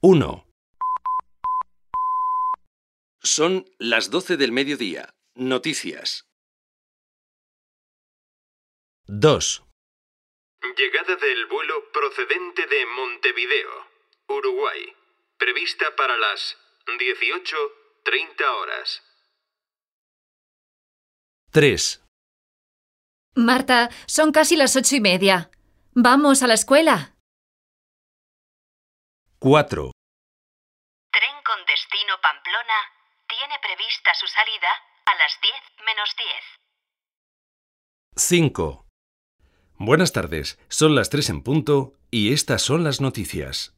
1. Son las 12 del mediodía. Noticias. 2. Llegada del vuelo procedente de Montevideo, Uruguay, prevista para las 18:30 horas. 3. Marta, son casi las 8:30. Vamos a la escuela. 4. Tren con destino Pamplona tiene prevista su salida a las 10:10. 5. Buenas tardes, son las 3 en punto y estas son las noticias.